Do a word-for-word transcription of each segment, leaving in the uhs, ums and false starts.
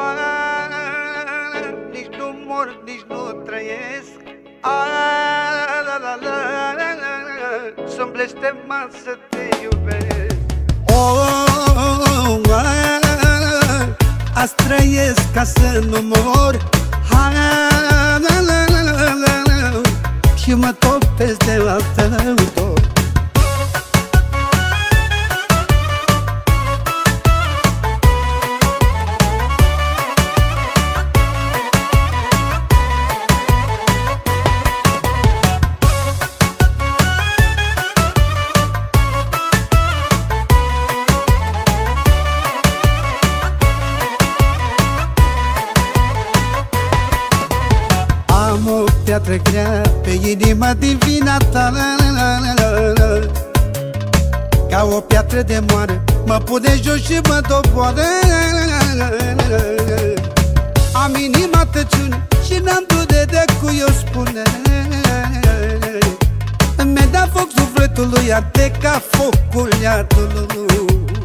Nici nu mor, nici nu trăiesc. La la la la, sunt blestemat să te iubesc. Oh, azi trăiesc ca să nu mor. Și mă topesc de la tău dor. Am o piatră grea pe inima din vina ta, ca o piatră de moară mă pune jos și mă doboară. Am inima tăciune și n-am dude de cui o spune. Mi-a dat foc sufletului, arde ca focul iadului.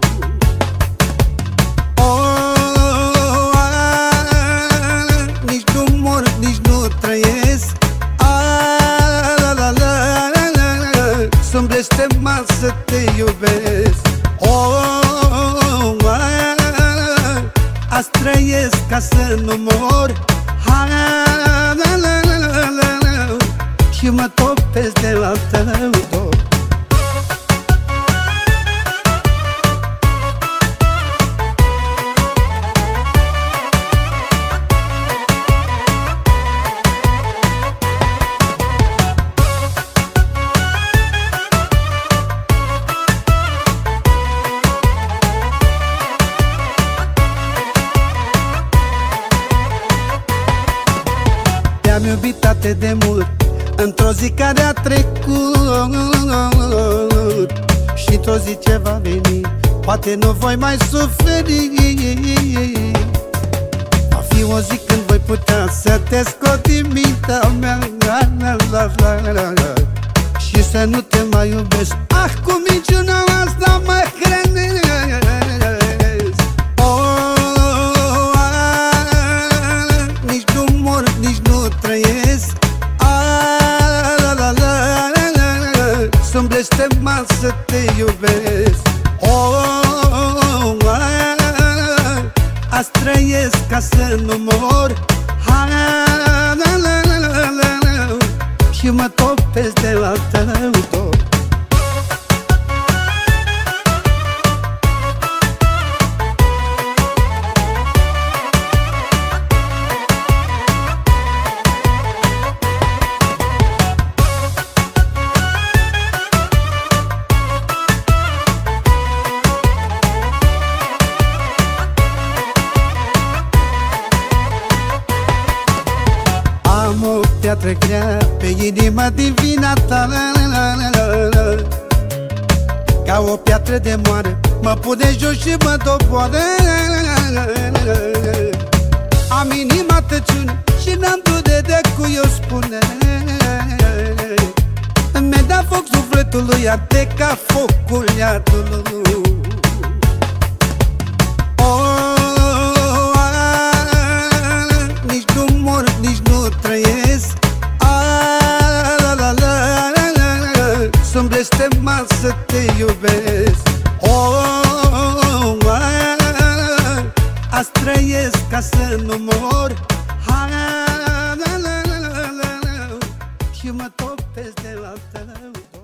Sunt blestemat să te iubesc. Oh, azi trăiesc ca să nu mor. Și mă topesc de la tău dor. Te-am iubit atât de mult într-o zi care a trecut, și într-o zi ce va veni poate nu voi mai suferi. Va fi o zi când voi putea să te scot din mintea mea și să nu te mai iubesc. Ah, cu minciuna asta mă hrănesc. Sunt blestemat să te iubesc. Oh, azi trăiesc ca să nu mor. Și mă topesc de la tău dor. Am o piatră grea pe inima din vina ta, ca o piatră de moară mă pune jos și mă doboară. Am inima tăciune și n-am dude de cui o spune. Mi-a dat foc sufletului, arde ca focul iadului. Sunt blestemat să te iubesc. Oh, azi trăiesc ca să nu mor. Și mă topesc de la tău.